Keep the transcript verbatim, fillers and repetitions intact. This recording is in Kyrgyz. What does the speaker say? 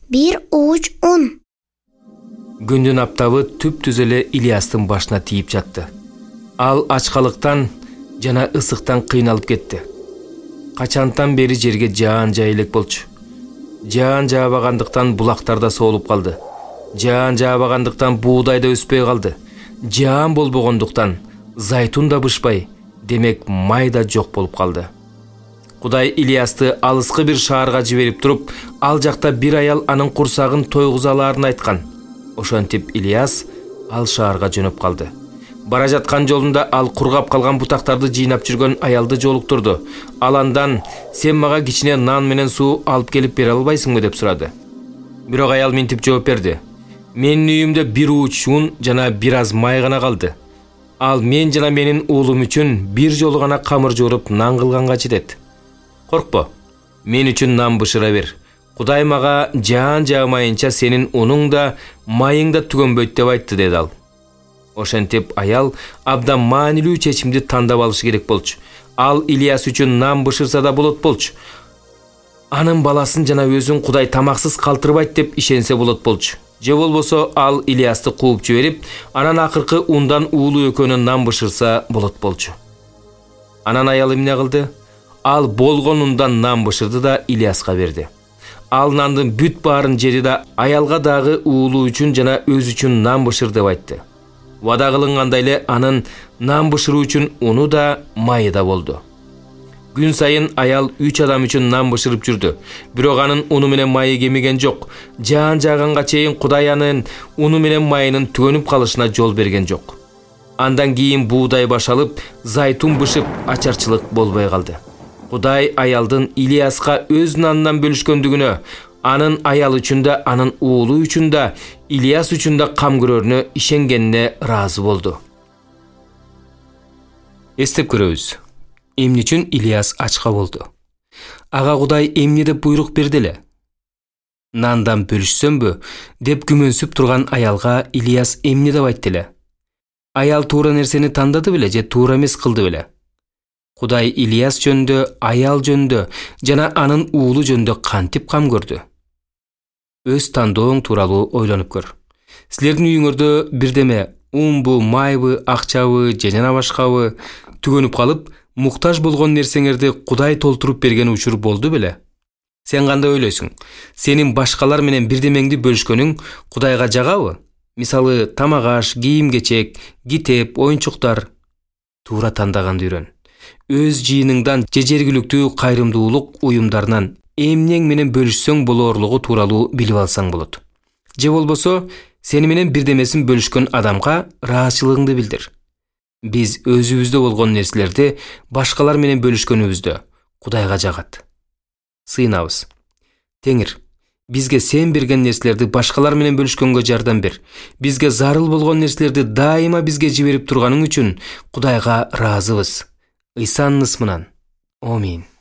бир ууч un. Күндүн аптабы түп-түз эле Ильястын башына тийип жатты. Ал ачкалыктан жана ысыктан кыйналып кетти. Качантан бери жерге жаан жаа элек болчу. Жаан жаабагандыктан булактар да соолуп калды. Жаан жаабагандыктан буудай да өспөй калды. Жаан болбогондуктан зайтун да бышпай, демек май да жок болуп калды. Кудай Ильясты алыскы бир шаарга жиберип туруп, ал жакта бир аял анын курсагын тойгуза алаарын айткан. Ошентип Ильяс ал шаарга жөнөп калды. Бара жаткан жолунда ал кургап калган бутактарды жыйнап жүргөн аялды жолуктурду. Ал андан: "Сен мага кичине нан менен суу алып келип бере албайсыңбы?" деп сурады. Бирок аял минтип жооп берди: "Менин үйүмдө бир ууч un жана бир аз май гана калды. Ал мен жана менин уулум үчүн бир жолу гана камыр жууруп нан кылганга жетет. Коркпо, мен үчүн нан бышыра бер. Кудай мага жаан жаамайынча сенин унуң да майың да түгөнбөйт" деп айтты, деди ал. Ошентип аял абдан маанилүү чечимди тандап алышы керек болчу. Ал Ильяс үчүн нан бышырса да болот болчу. Анын баласын жана өзүн Кудай тамаксыз калтырбайт деп ишенсе болот болчу. Же болбосо ал Ильясты кууп жиберип, анан акыркы ундан уулу экөөнө нан бышырса болот болчу. Анан аял эмне кылды? Ал болгон ундан нан бышырды да Ильяска берди. Ал нандын бүт баарын жеди да аялга дагы уулу үчүн жана өзү үчүн нан бышыр деп айтты. Вада кылынгандай эле анын нан бышыруу үчүн уну да майы да болду. Күн сайын аял үч адам үчүн нан бышырып жүрдү. Бирок анын уну менен майы кемиген жок. Жаан жааганга чейин Кудай анын уну менен майынын түгөнүп калышына жол берген жок. Андан кийин буудай башалып, зайтун бышып, ачарчылык болбой калды. Кудай аялдын Ильяска өз нанынан бөлүшкөндүгүнө, анын аял үчүн да, анын уулу үчүн да, Ильяс үчүн да кам көрөрүнө ишенгенине ыраазы болду. Эстеп көрөбүз. Эмне үчүн Ильяс ачка болду? Ага Кудай эмне деп буйрук берди эле? Нандан бөлүшсөмбү деп күмөнсүп турган аялга Ильяс эмне деп айтты эле? Аял туура нерсени тандады беле же туура эмес кылды беле? Кудай Ильяс жөнүндө, аял жөнүндө жана анын уулу жөнүндө кантип кам көрдү? Өз тандооң тууралуу ойлонуп көр. Силердин үйүңөрдө бирдеме унбу, майбы, акчабы же жана башкабы түгөнүп калып, муктаж болгон нерсеңерди Кудай толтуруп берген учур болду беле? Сен кандай ойлойсуң? Сенин башкалар менен бирдемеңди бөлүшкөнүң Кудайга жагабы? Мисалы, тамак-аш, кийим-кечек, китеп, оюнчуктар. Туура тандаганды үйрөн. Өз жыйыныңдан же жергиликтүү кайрымдуулук уюмдарынан эмнең менен бөлүшсөң болоорлугу тууралуу билип алсаң болот. Же болбосо, сени менен бирдемесин бөлүшкөн адамга ыраазычылыгыңды билдир. Биз өзүбүздө болгон нерселерди башкалар менен бөлүшкөнүбүздө Кудайга жагат. Сыйынабыз. Теңир, бизге сен берген нерселерди башкалар менен бөлүшкөнгө жардам бер. Бизге зарыл болгон нерселерди дайыма бизге жиберип турганың үчүн Кудайга ыраазыбыз. Ыйсанын ысмынан. Амин.